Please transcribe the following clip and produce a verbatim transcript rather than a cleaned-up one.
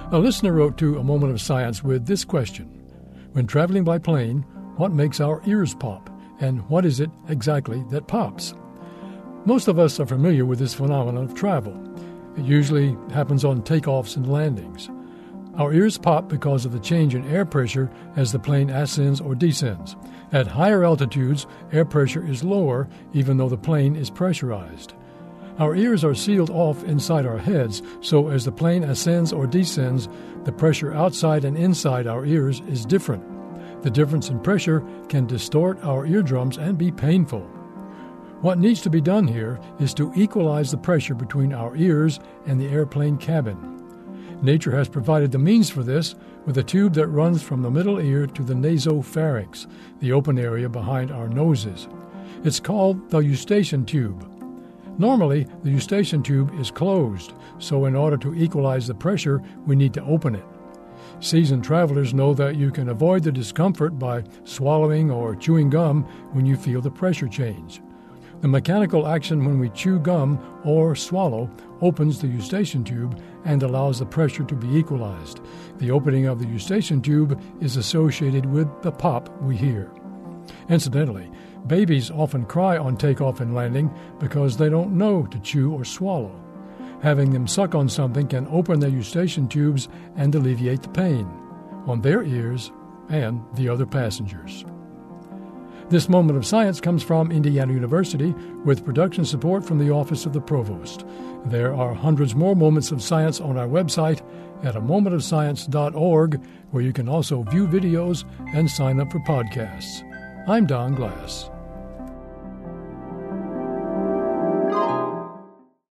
A listener wrote to A Moment of Science with this question. When traveling by plane, what makes our ears pop, and what is it exactly that pops? Most of us are familiar with this phenomenon of travel. It usually happens on takeoffs and landings. Our ears pop because of the change in air pressure as the plane ascends or descends. At higher altitudes, air pressure is lower even though the plane is pressurized. Our ears are sealed off inside our heads, so as the plane ascends or descends, the pressure outside and inside our ears is different. The difference in pressure can distort our eardrums and be painful. What needs to be done here is to equalize the pressure between our ears and the airplane cabin. Nature has provided the means for this with a tube that runs from the middle ear to the nasopharynx, the open area behind our noses. It's called the eustachian tube. Normally, the eustachian tube is closed, so in order to equalize the pressure, we need to open it. Seasoned travelers know that you can avoid the discomfort by swallowing or chewing gum when you feel the pressure change. The mechanical action when we chew gum or swallow opens the eustachian tube and allows the pressure to be equalized. The opening of the eustachian tube is associated with the pop we hear. Incidentally, babies often cry on takeoff and landing because they don't know to chew or swallow. Having them suck on something can open their eustachian tubes and alleviate the pain on their ears and the other passengers. This Moment of Science comes from Indiana University with production support from the Office of the Provost. There are hundreds more moments of science on our website at a moment of science dot org, where you can also view videos and sign up for podcasts. I'm Don Glass.